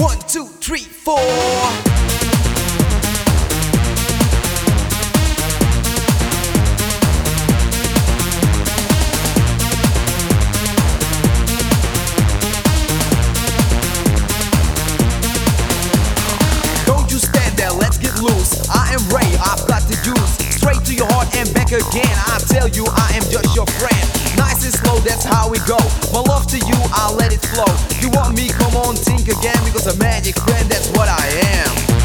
1, 2, 3, 4. Don't you stand there, let's get loose. I am Ray, I've got the juice. Straight to your heart and back again. I tell you, I am just your friend. Nice and slow, that's how we go. My love to you, I'll let it flow. You want me, come on, think again. Because a magic friend, that's what I am.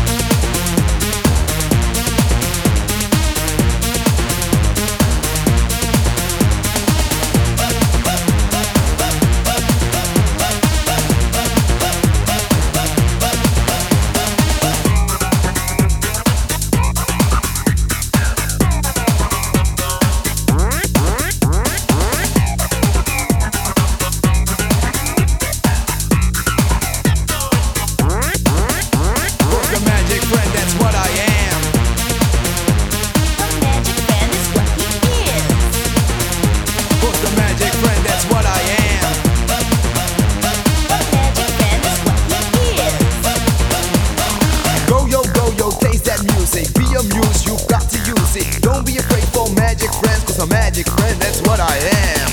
Be amused, you've got to use it. Don't be afraid for magic friends, cause a magic friend, that's what I am.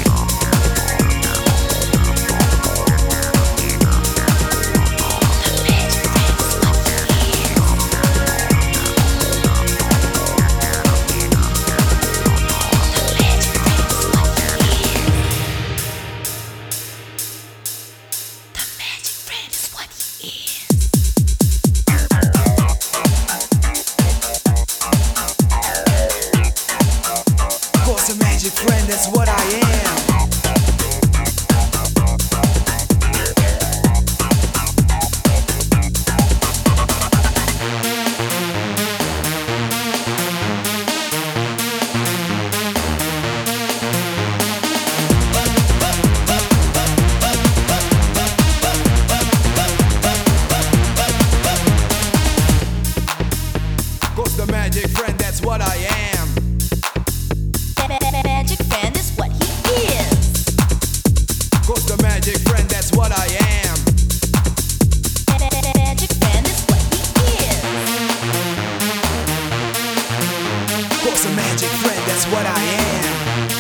A magic friend, that's what I am. Cause the magic friend, that's what I am. Magic friend is what he is. Cause the magic friend, that's what I am. Magic friend is what he is. Cause a magic friend, that's what I am.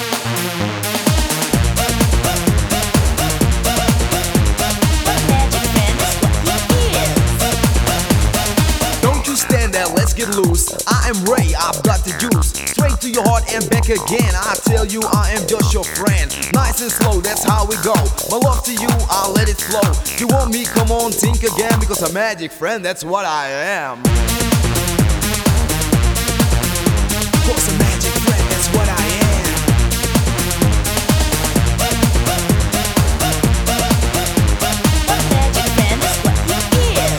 Magic friend is what he is. Don't you stand there, let's get loose. I am Ray, I've got the juice. Straight to your heart and back again. I tell you, I am just your friend. Nice and slow, that's how we go. My love to you, I'll let it flow. You want me, come on, think again. Because a magic friend, that's what I am. Cause a magic friend, that's what I am. Magic friend is what he is.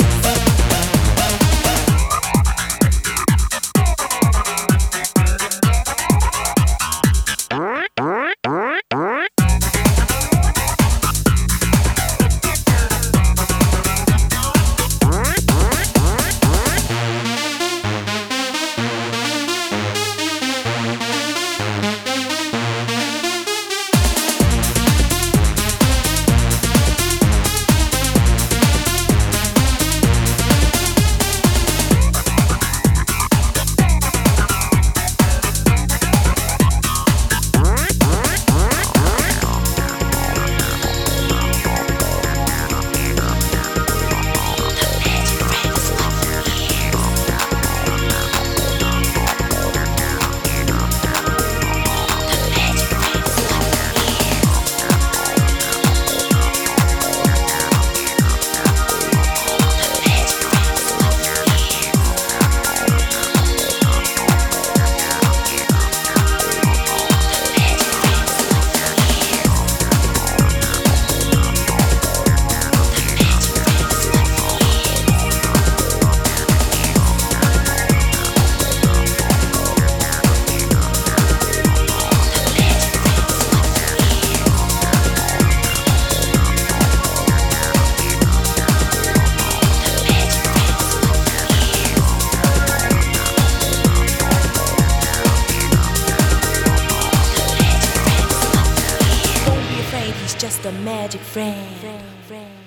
just a magic friend.